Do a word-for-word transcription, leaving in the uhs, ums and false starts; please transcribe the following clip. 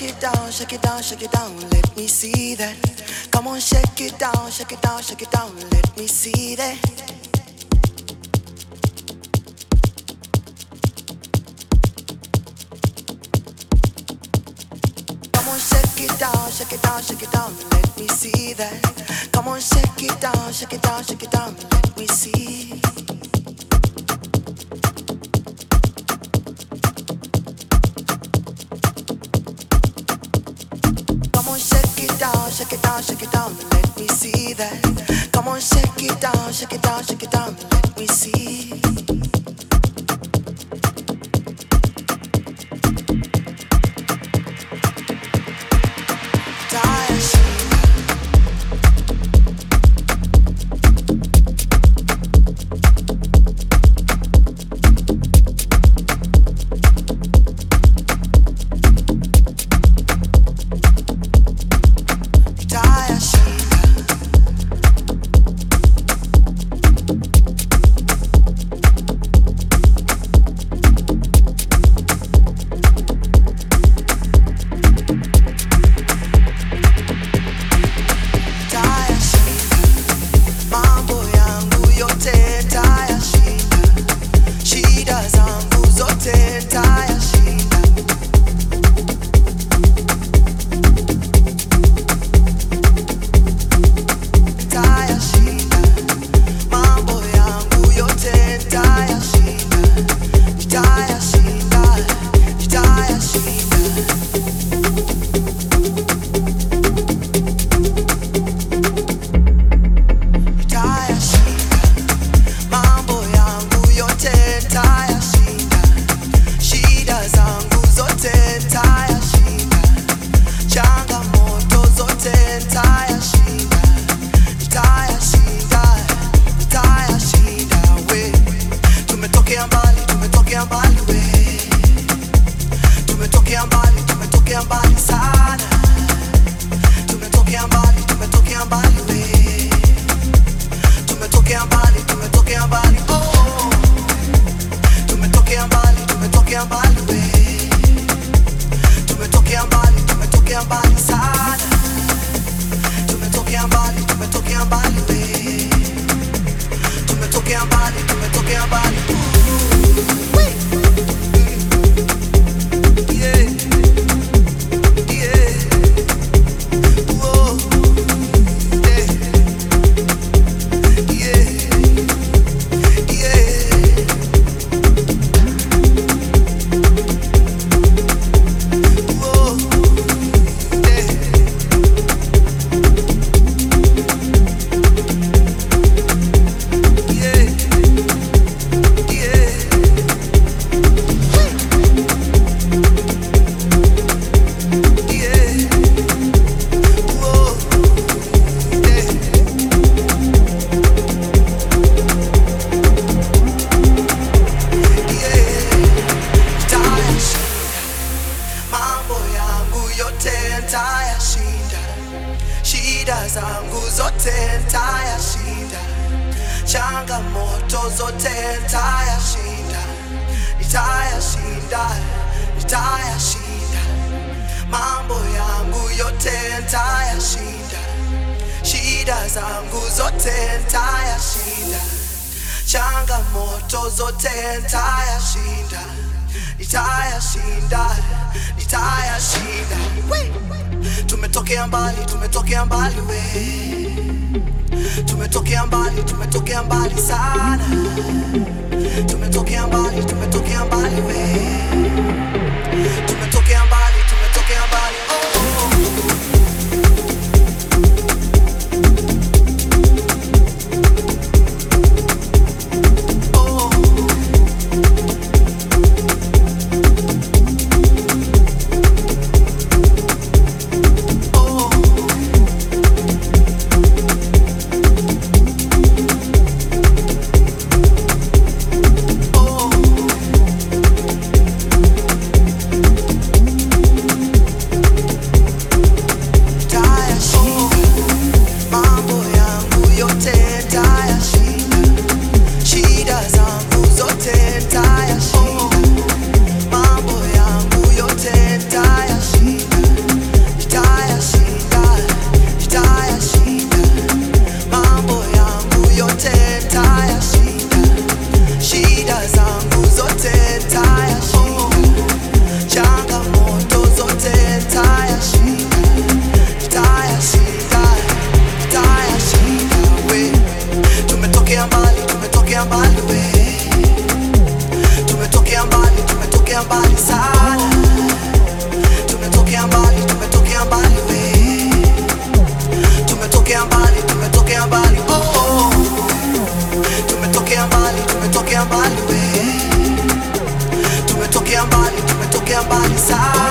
it down, shake it down, shake it down, let me see that. Come on, shake it down, shake it down, shake it down, let me see that. Come on, shake it down, shake it down, shake it down, let me see that. Come on, shake it down, shake it down, shake it down, let me see. Come on, shake it down, shake it down, shake it down, let me see that. Come on, shake it down, shake it down, shake it down, let me see. sana. Tumetokea mbali, tumetokea mbali we. Tumetokea mbali, tumetokea mbali oh, oh. Tumetokea mbali, tumetokea mbali we. Tumetokea mbali, tumetokea mbali sana.